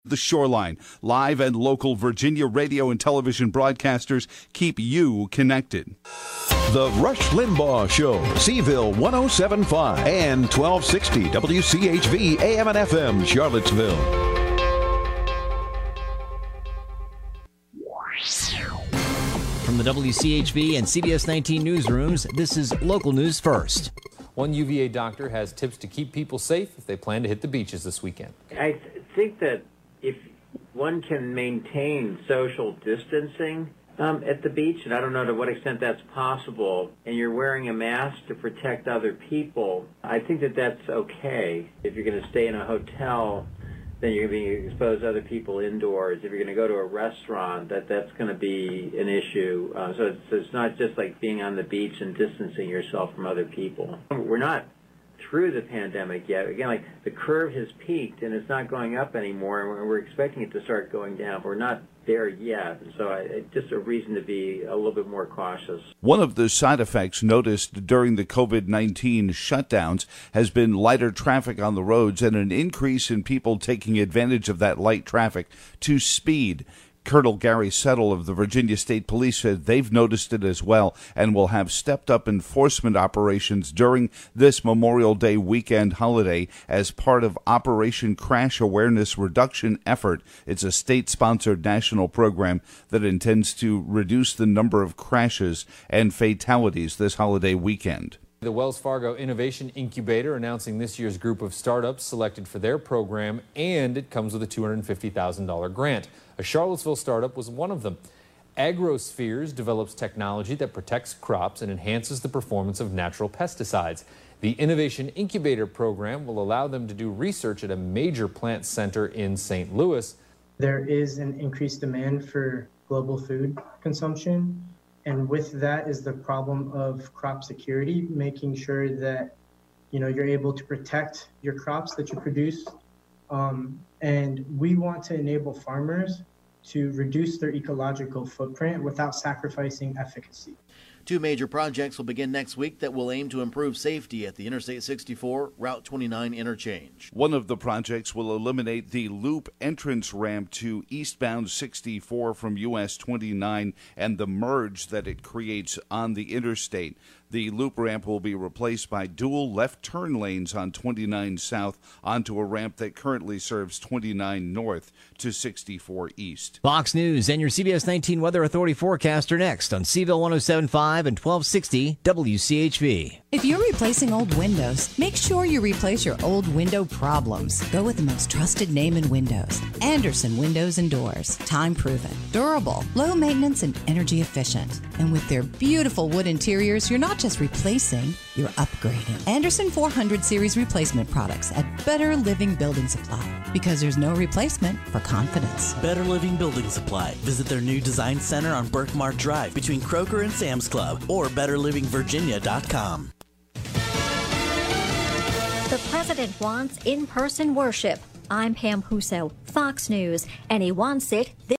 The Shoreline. Live and local Virginia radio and television broadcasters keep you connected. The Rush Limbaugh Show, Seville 107.5 and 1260 WCHV AM and FM, Charlottesville. From the WCHV and CBS 19 newsrooms, this is local news first. One UVA doctor has tips to keep people safe if they plan to hit the beaches this weekend. I think that if one can maintain social distancing at the beach, and I don't know to what extent that's possible, and you're wearing a mask to protect other people, I think that that's okay. If you're going to stay in a hotel, then you're going to be exposed to other people indoors. If you're going to go to a restaurant, that's going to be an issue. So it's not just like being on the beach and distancing yourself from other people. We're not through the pandemic yet. Again, like the curve has peaked and it's not going up anymore, and we're expecting it to start going down. But we're not there yet, so just a reason to be a little bit more cautious. One of the side effects noticed during the COVID-19 shutdowns has been lighter traffic on the roads and an increase in people taking advantage of that light traffic to speed. Colonel Gary Settle of the Virginia State Police said they've noticed it as well and will have stepped-up enforcement operations during this Memorial Day weekend holiday as part of Operation Crash Awareness Reduction Effort. It's a state-sponsored national program that intends to reduce the number of crashes and fatalities this holiday weekend. The Wells Fargo Innovation Incubator announcing this year's group of startups selected for their program, and it comes with a $250,000 grant. A Charlottesville startup was one of them. Agrospheres develops technology that protects crops and enhances the performance of natural pesticides. The Innovation Incubator program will allow them to do research at a major plant center in St. Louis. There is an increased demand for global food consumption, and with that is the problem of crop security, making sure that you're able to protect your crops that you produce. And we want to enable farmers to reduce their ecological footprint without sacrificing efficacy. Two major projects will begin next week that will aim to improve safety at the Interstate 64 Route 29 interchange. One of the projects will eliminate the loop entrance ramp to eastbound 64 from US 29 and the merge that it creates on the interstate. The loop ramp will be replaced by dual left turn lanes on 29 South onto a ramp that currently serves 29 North to 64 East. Fox News and your CBS 19 Weather Authority forecast are next on Seville 107.5 and 1260 WCHV. If you're replacing old windows, make sure you replace your old window problems. Go with the most trusted name in windows. Andersen Windows and Doors. Time proven, durable, low maintenance, and energy efficient. And with their beautiful wood interiors, you're not just replacing, you're upgrading. Andersen 400 series replacement products at Better Living Building Supply. Because there's no replacement for confidence. Better Living Building Supply. Visit their new design center on Berkmar Drive between Kroger and Sam's Club or BetterLivingVirginia.com. The president wants in-person worship. I'm Pam Huso, Fox News, and he wants it